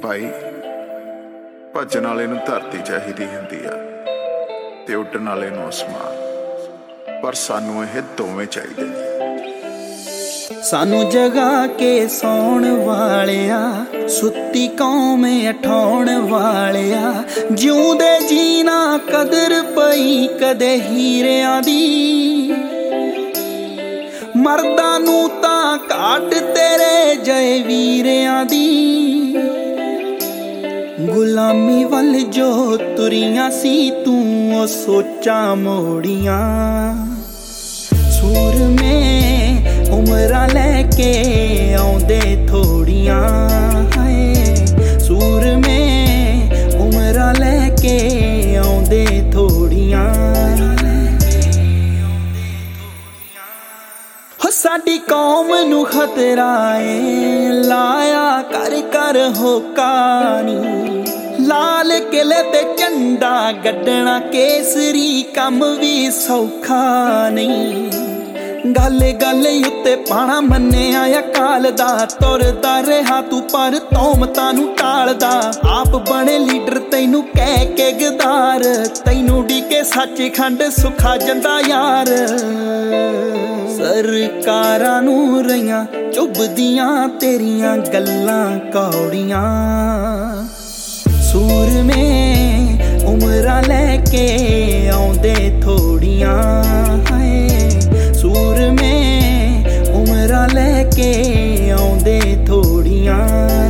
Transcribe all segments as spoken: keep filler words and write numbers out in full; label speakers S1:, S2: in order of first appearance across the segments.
S1: भाई भजन वाले नूं धरती चाहिदी हुंदी आ ते उड्डण वाले नूं आसमान, पर सानू ये दोवें चाहिदे ने।
S2: सानू जगा के सौण वालिया, सुत्ती कौम उठाउण वालिया, जिउंदे जीना कदर पई कदे हीरियां दी, मर्दां नूं तां घाट तेरे जय वीरियां दी। गुलामी वल जो तुरियां सी तू ओ सोचा मोड़ियां, सूर में उमरा लैके आउंदे थोड़ियां, हाय सूर में उमरा लैके आउंदे थोड़ियां। हो साडी कौम नू खतरा ए, लाया कर कर होका नी, लाल किले ते झंडा गड्डना केसरी कम भी सौखा नहीं। गल गल उत्ते पाना मन्निया अकाल दा, तुरदा रहा तू पर तौमतां नू टालदा, आप बने लीडर तैनू कह के गदार, तैनू डीके सच खंड सुखा जंदा यार। सरकारां नू रहियां चुभदियां तेरियां गल्लां कौड़ियां, सूर में उमरा लैके आउंदे थोड़ियां, हाय सूर में उमरा लैके आउंदे थोड़ियां।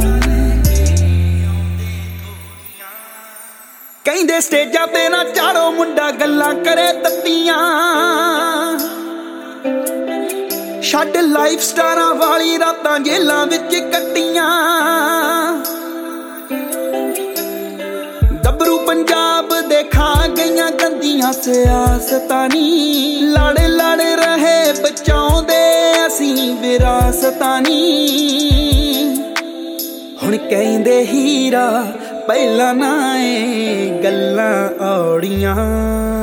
S2: कहिंदे स्टेजा ते ना चाड़ो मुंडा गल्लां करे तत्तियां, छड्ड लाइफ स्टारां वाली रातां जेलां विच कट्टियां। गबरू पंजाब दे खा गईयां गंदियां सियासतां नी, लड़ लड़ रहे बचाउंदे असीं विरासतां नी। हुण कहिंदे हीरा पहला ना ए गल्लां औड़ियां।